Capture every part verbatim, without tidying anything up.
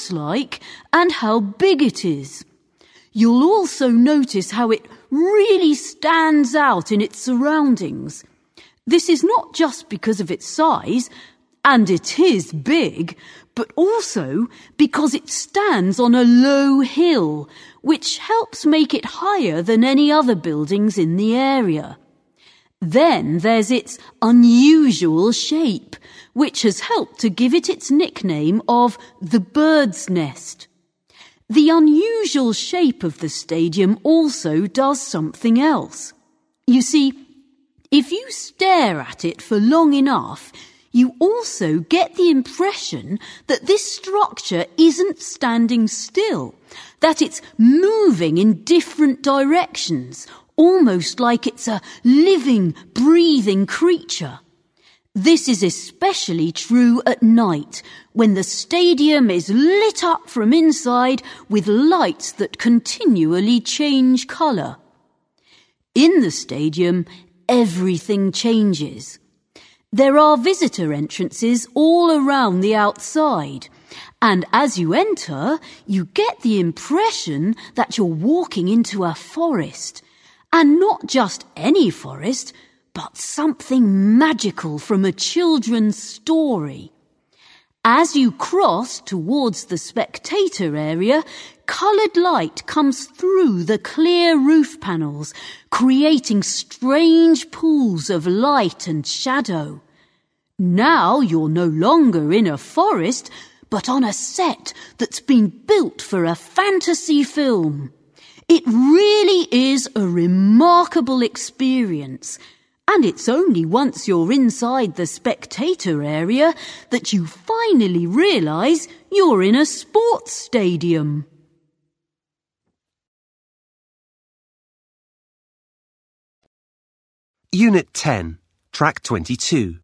looks like and how big it is. You'll also notice how it really stands out in its surroundings. This is not just because of its size, and it is big, but also because it stands on a low hill, which helps make it higher than any other buildings in the area. Then there's its unusual shape, which has helped to give it its nickname of the Bird's Nest. The unusual shape of the stadium also does something else. You see, if you stare at it for long enough, you also get the impression that this structure isn't standing still, that it's moving in different directions, almost like it's a living, breathing creature. This is especially true at night, when the stadium is lit up from inside with lights that continually change colour. In the stadium, everything changes. There are visitor entrances all around the outside, and as you enter, you get the impression that you're walking into a forest, and not just any forest, but something magical from a children's story. As you cross towards the spectator area, coloured light comes through the clear roof panels, creating strange pools of light and shadow. Now you're no longer in a forest, but on a set that's been built for a fantasy film. It really is a remarkable experience. And it's only once you're inside the spectator area that you finally realise you're in a sports stadium. Unit ten, Track twenty-two.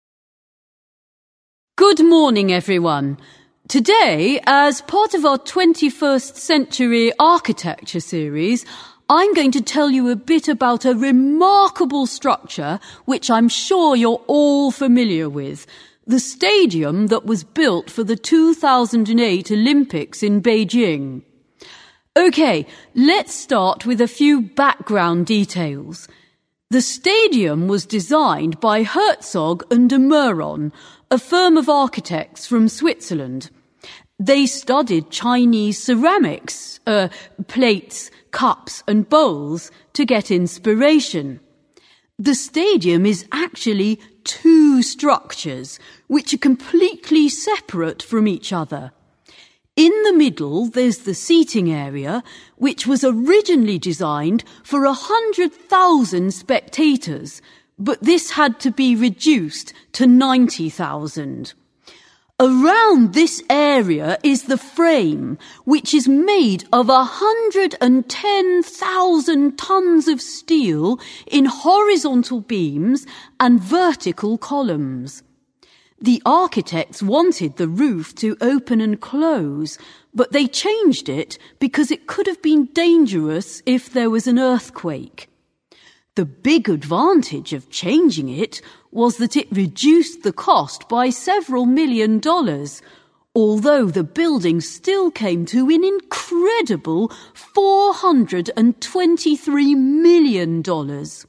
Good morning, everyone. Today, as part of our twenty-first century architecture series, I'm going to tell you a bit about a remarkable structure which I'm sure you're all familiar with, the stadium that was built for the two thousand eight Olympics in Beijing. OK, let's start with a few background details. The stadium was designed by Herzog and de Meuron, a firm of architects from Switzerland. They studied Chinese ceramics, uh, plates, cups and bowls to get inspiration. The stadium is actually two structures which are completely separate from each other. In the middle there's the seating area, which was originally designed for a hundred thousand spectators, but this had to be reduced to ninety thousand. Around this area is the frame, which is made of one hundred ten thousand tons of steel in horizontal beams and vertical columns. The architects wanted the roof to open and close, but they changed it because it could have been dangerous if there was an earthquake. The big advantage of changing it was that it reduced the cost by several million dollars, although the building still came to an incredible four hundred twenty-three million dollars.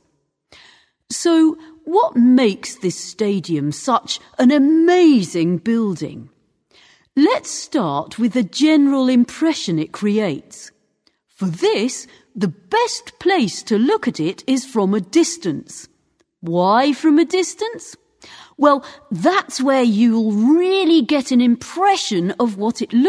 So, what makes this stadium such an amazing building? Let's start with the general impression it creates. For this, the best place to look at it is from a distance. Why from a distance? Well, that's where you'll really get an impression of what it looks like.